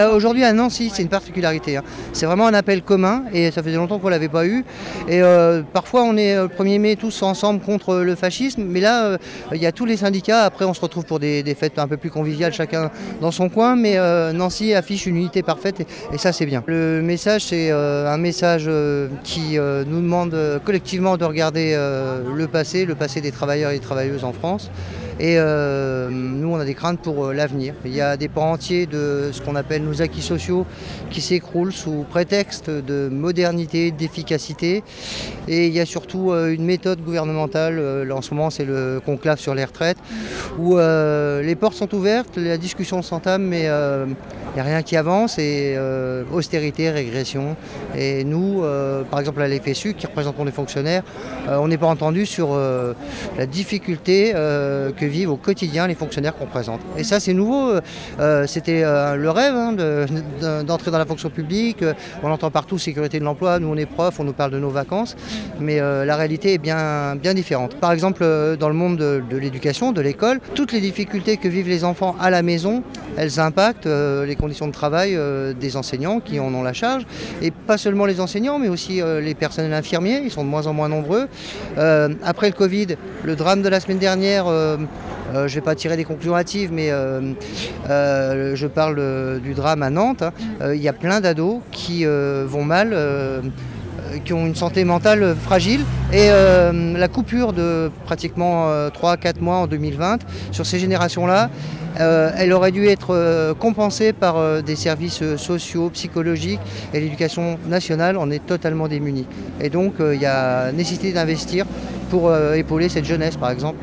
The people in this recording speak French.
Aujourd'hui à Nancy, c'est une particularité, hein. C'est vraiment un appel commun et ça faisait longtemps qu'on ne l'avait pas eu. Et parfois on est le 1er mai tous ensemble contre le fascisme, mais là il y a tous les syndicats. Après on se retrouve pour des fêtes un peu plus conviviales, chacun dans son coin, mais Nancy affiche une unité parfaite et ça c'est bien. Le message c'est un message qui nous demande collectivement de regarder le passé des travailleurs et des travailleuses en France. Et nous, on a des craintes pour l'avenir. Il y a des pans entiers de ce qu'on appelle nos acquis sociaux qui s'écroulent sous prétexte de modernité, d'efficacité. Et il y a surtout une méthode gouvernementale, là en ce moment c'est le conclave sur les retraites, où les portes sont ouvertes, la discussion s'entame, mais il n'y a rien qui avance et austérité, régression. Et nous, par exemple à l'FSU, qui représentons les fonctionnaires, on n'est pas entendu sur la difficulté que vivent au quotidien les fonctionnaires qu'on présente. Et ça c'est nouveau, c'était le rêve d'entrer dans la fonction publique. On entend partout sécurité de l'emploi, nous on est profs, on nous parle de nos vacances, mais la réalité est bien différente. Par exemple dans le monde de l'éducation, de l'école, toutes les difficultés que vivent les enfants à la maison, elles impactent les conditions de travail des enseignants qui en ont la charge, et pas seulement les enseignants mais aussi les personnels infirmiers, ils sont de moins en moins nombreux. Après le Covid, le drame de la semaine dernière, je ne vais pas tirer des conclusions hâtives, mais je parle du drame à Nantes. Il y a plein d'ados qui vont mal, qui ont une santé mentale fragile. Et la coupure de pratiquement 3-4 mois en 2020 sur ces générations-là, elle aurait dû être compensée par des services sociaux, psychologiques, et l'éducation nationale en est totalement démunie. Et donc il y a nécessité d'investir pour épauler cette jeunesse par exemple.